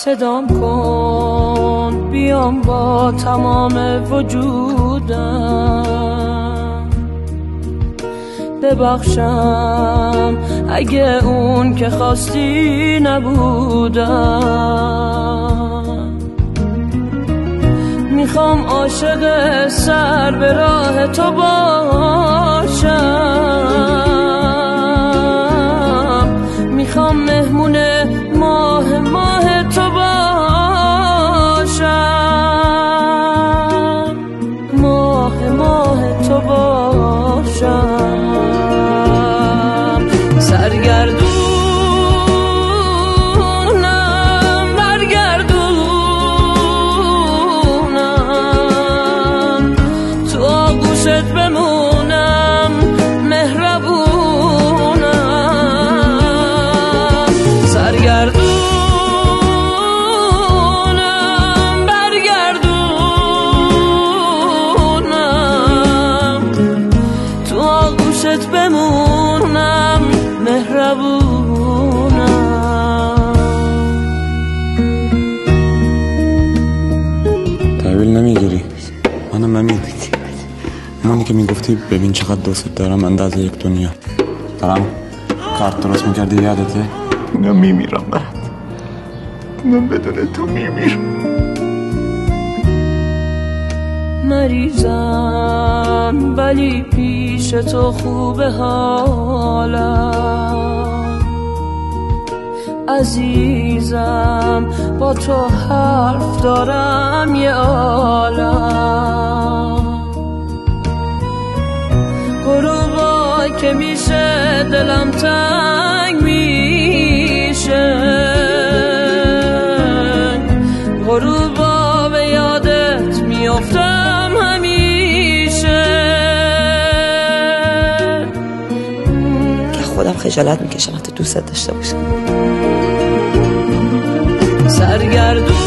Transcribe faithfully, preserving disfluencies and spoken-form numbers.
صدام کن بیام با تمام وجودم، ببخشم اگه اون که خواستی نبودم. میخوام عاشق سر به راه تو باشم، میخوام مهمون ماه ماه تو باشم، ماه ماه تو باشم. سرگردونم برگردونم، تو آغوشت بمونم مهربونم. سرگردونم بمونم مهربونم. تحویل نمیگیری؟ منم امین، همونی که میگفتی ببین چقدر دوست دارم اندازه یک دنیا. دارم کارت درست میکردی یادته؟ اینا میمیرم برات، من بدون تو میمیرم. مریضم ولی پیش تو خوبه حالم، عزیزم با تو حرف دارم یه عالم. غروبا که میشه دلم تنگ میشه، غروبا به یادت میافتم همیشه، که خودم خجالت میکشم حتی دوست داشته باشم. سرگردون